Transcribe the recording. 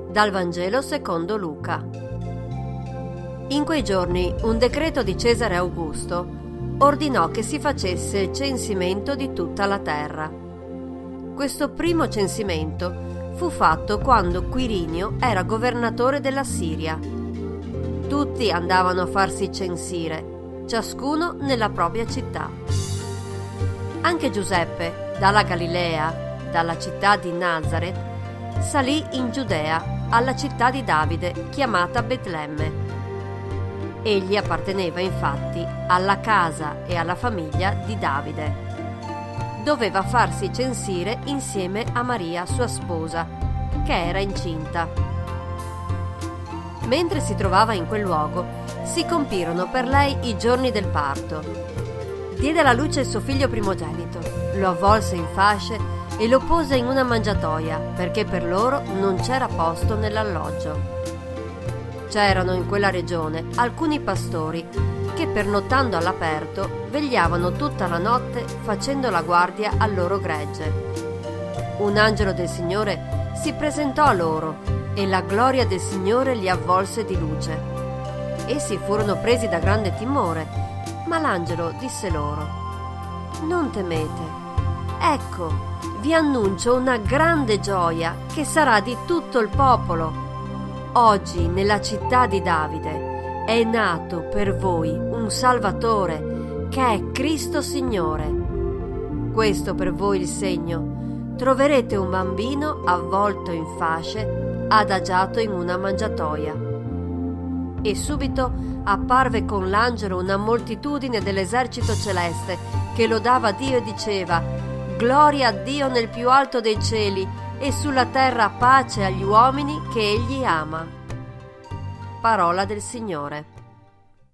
Dal Vangelo secondo Luca. In quei giorni un decreto di Cesare Augusto ordinò che si facesse il censimento di tutta la terra. Questo primo censimento fu fatto quando Quirinio era governatore della Siria. Tutti andavano a farsi censire, ciascuno nella propria città. Anche Giuseppe, dalla Galilea, dalla città di Nazaret, salì in Giudea, alla città di Davide, chiamata Betlemme. Egli apparteneva infatti alla casa e alla famiglia di Davide. Doveva farsi censire insieme a Maria, sua sposa, che era incinta. Mentre si trovava in quel luogo, si compirono per lei i giorni del parto. Diede alla luce il suo figlio primogenito, lo avvolse in fasce e lo pose in una mangiatoia, perché per loro non c'era posto nell'alloggio. C'erano in quella regione alcuni pastori che, pernottando all'aperto, vegliavano tutta la notte facendo la guardia al loro gregge. Un angelo del Signore si presentò a loro e la gloria del Signore li avvolse di luce. Essi furono presi da grande timore, ma l'angelo disse loro: «Non temete. Ecco, vi annuncio una grande gioia che sarà di tutto il popolo. Oggi nella città di Davide è nato per voi un Salvatore, che è Cristo Signore. Questo per voi il segno: troverete un bambino avvolto in fasce, adagiato in una mangiatoia». E subito apparve con l'angelo una moltitudine dell'esercito celeste che lodava Dio e diceva: «Gloria a Dio nel più alto dei cieli e sulla terra pace agli uomini che Egli ama». Parola del Signore.